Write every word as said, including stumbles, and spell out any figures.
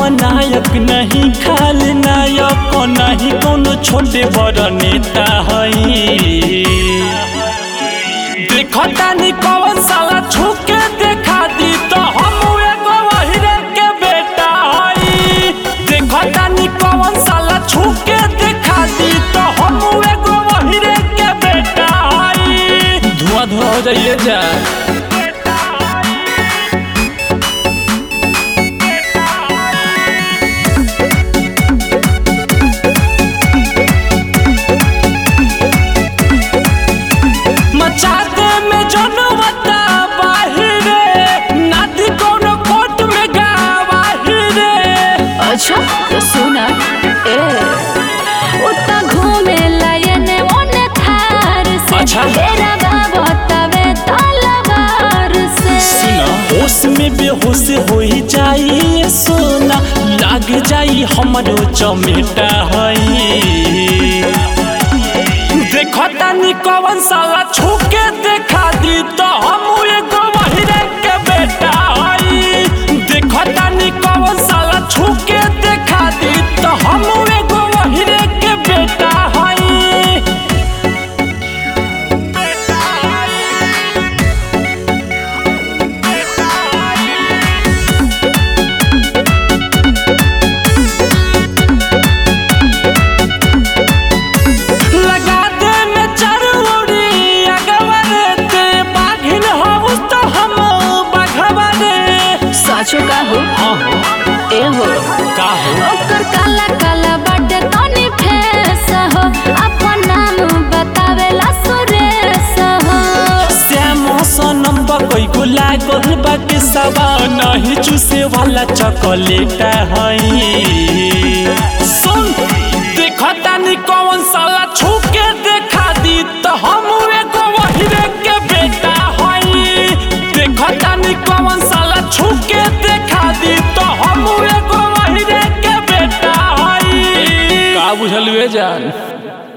नायक नहीं खाली नायक नहीं कोनो छोटे बड़ नेता हई। देखतानी कौन साला छुके देखा दी तो हम एगो वहीरे के बेटा हई। देखतानी कौन साला छुके देखा दी तो हम एगो वहीरे के बेटा हई। धुआं धुआं हो जाइए जा। अच्छा तो सुना ए उतना घूमे लायने ओने थार से अच्छा। तेरा बाबा तवे तलवार से सुना होश में बेहोश हो ही जाई सोना लाग जाई हमरो चमेटा हई। देखतानी कौन साला छुके देखा दी तो हम एगो वहीरे के बेटा हई। देखतानी कौन साला छुके देखा दी तो हम एगो वहीरे के बेटा हई। लगा दे में चरूरी अगवर ते बाघिन हो तो हम बाघवा रे। सचो का हो हाँ हो ए हो का हो ओकर काला काला बड़े तनी फेस हो अपन नाम बतावेला सुरेश हो। श्याम सनम कोई को लागल बा के सवा नहीं चूसे वाला चॉकलेट हई। सुन देखतानी कौन साला छुके देखा दी तो हम एगो वहीरे के बेटा हई। देखतानी कौन साला छुके देखा दी तो हम एगो वहीरे के बेटा हई। का बुझल वे जान।